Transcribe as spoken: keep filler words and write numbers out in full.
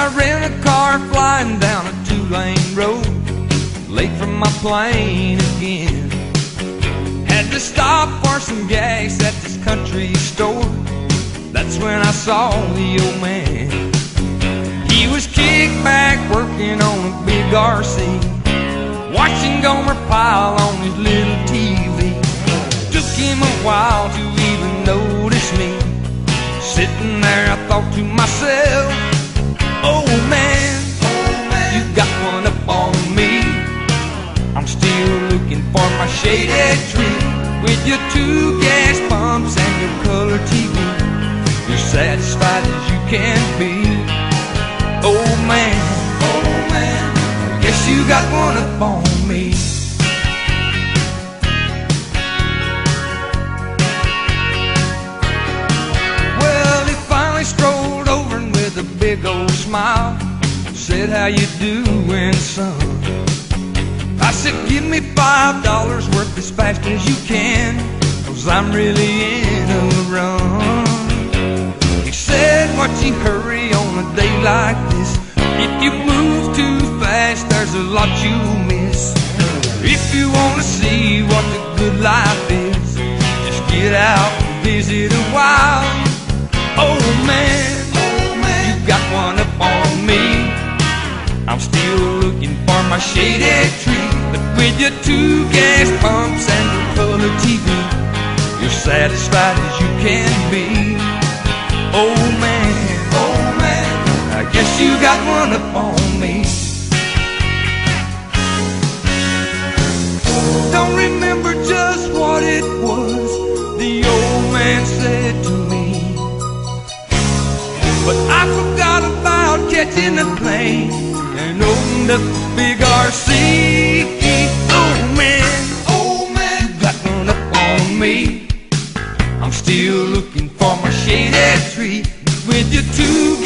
I ran a car flying down a two-lane road, late from my plane again. Had to stop for some gas at this country store. That's when I saw the old man. He was kicked back working on a big R C, watching Gomer Pyle on his little T V. Took him a while to even notice me. Sitting there I thought to myself, oh man, oh man, you got one up on me. I'm still looking for my shaded tree, with your two gas pumps and your color T V. You're satisfied as you can be. Oh man, oh man, I guess you got one up on me. Well, he finally strolled over and with a big old smile said, how you doing, son? I said, give me five dollars worth as fast as you can, 'cause I'm really in a run. He said, what's you hurry on a day like this? If you move too fast, there's a lot you'll miss. If you want to see what the good life is, just get out and visit a while. Oh man, oh man, you got one up on me. I'm still looking for my shaded tree, but with your two gas pumps and your color T V, you're satisfied as you can be. Oh man, oh man, I guess you got one up on me. Don't remember just what it was the old man said to me, but I forgot about catching a plane and opened up the big R C. Oh man, oh man, you got one up on me. I'm still looking for my shaded tree, with your two